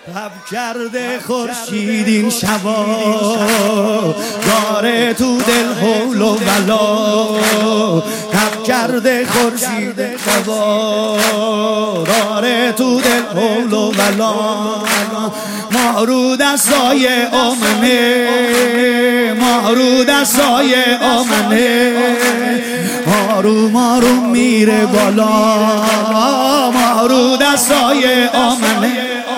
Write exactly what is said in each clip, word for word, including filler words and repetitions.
تب کرده خورشید این شبا، داره تو دل حول و بلا. تب کرده خورشید شبا، داره تو دل حول و بلا. ما رو دستای آمنه، ما رو دستای آمنه. آروم آروم میره بالا، ما رو دستای آمنه.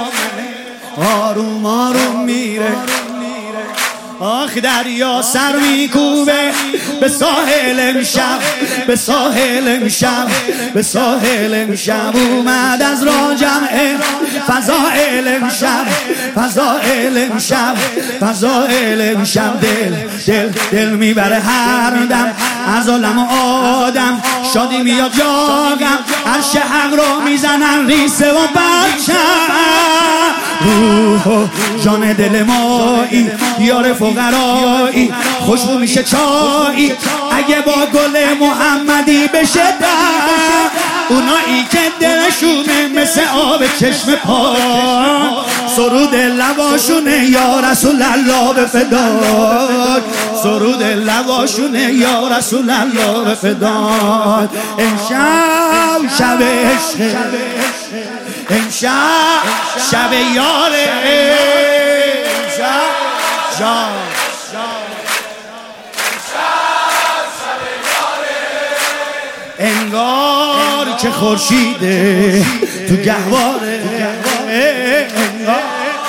آروم آروم میره. آخ دریا سر میکوبه به ساحل امشب، به ساحل امشب، به ساحل امشب. اومد از را جمع فضائل امشب، فضائل امشب، فضائل امشب. دل دل دل میبره هر دم از عالم و آدم، شادی میاد جاگم، عرش حق رو میزنن ریسه و پرچم. روح و جان دل مایی، یار فقرایی، خوشبو میشه چایی اگه با گل محمدی بشه دم. اونایی که دلشونه مثل آب چشم پا، سرود لباشونه یا رسول الله به فدای. سرود لباشونه یا رسول الله به فدای. امشب شب عشق، امشب شب یاره، امشب جان انگار که خورشیده تو گهواره، انگار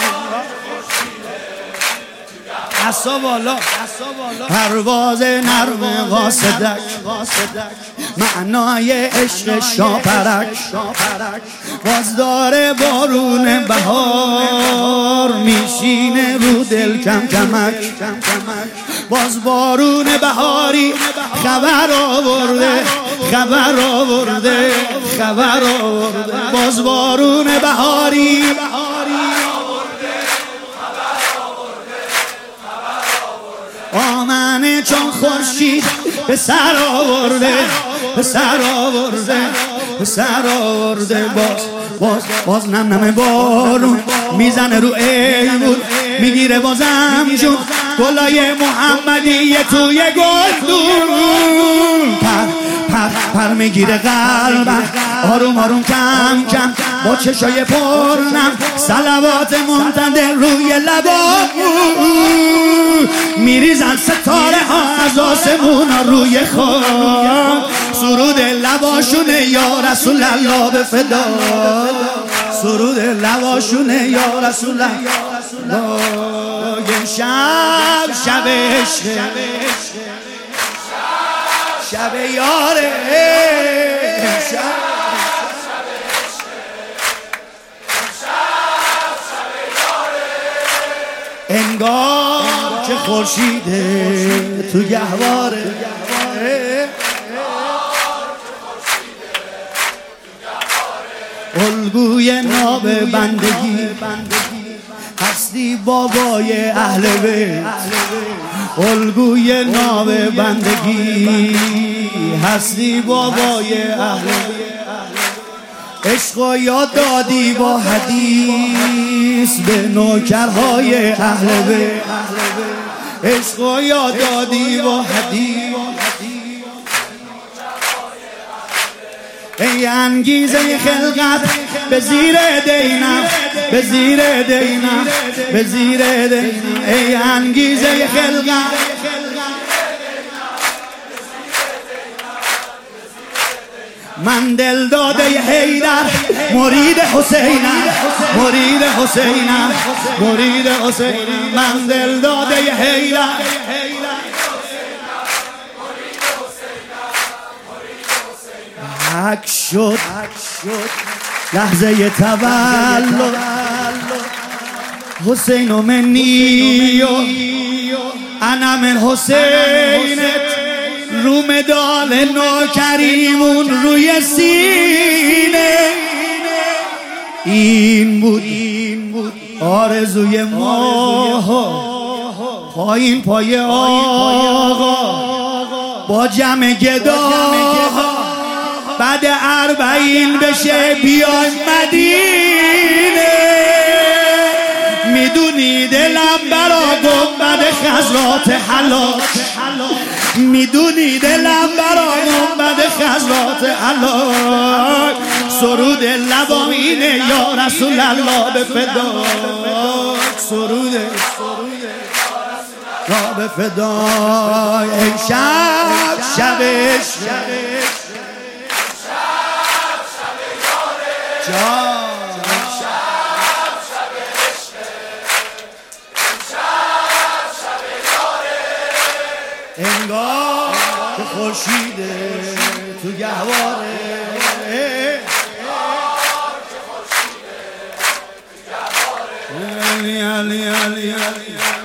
عصا بالا، پرواز نرم قاصدک، معنای عشق شاپرک. باز داره بارون بهار میشینه رو دل کم کمک. باز بارون بهاری خبر آورده، خبر آورده، خبر آورده. باز بارون بهاری آمنه چون خورشید به سر آورده، به سر آورده، به سر آورده. باز باز باز نم نم بارون میزنه رو ایمون، میگیره بازم جون گلای محمدی توی گلدون. پر پر پر میگیره قلبم آروم آروم کم کم، با چشای پرنم صلوات ممتد روی لبام. میریزن ستاره ها از آسمون روی خاک، سرود لباشونه یا رسول الله به فدا. سرود لباشونه یا رسول الله. شب شب عشق، شب یاره، شب انگار که خورشیده تو گهواره. الگوی ناب بندگی هستی بابای اهل بیت. الگوی ناب بندگی هستی بابای اهل بیت. عشق و یاد دادی با حدیث به نوکرهای اهل بیت. عشق و یاد دادی با حدیث ای انگیزه خلقت به زیر دینم، به زیر دینم، به زیر دینم. ای انگیزه خلقت من دل داده حیدر، مرید حسینم، مرید حسینم، مرید حسینم. من دل داده حیدر، حق شد لحظه تولد حسین و منی و انا من حسینت، رو مدال نوکریمون روی سینه. این بود آرزوی ما، پایین پای آقا با جمع گدا، بعد اربعین بشه بیایم مدینه. میدونی دلم برا گنبد خضرات حلاک، میدونی دلم برا گنبد خضرات حلاک. سرود لبام اینه یا رسول الله به فداک، سرود یا به فداک. ای شب شبش جان انگار که خورشیده تو گهواره، علی علی علی علی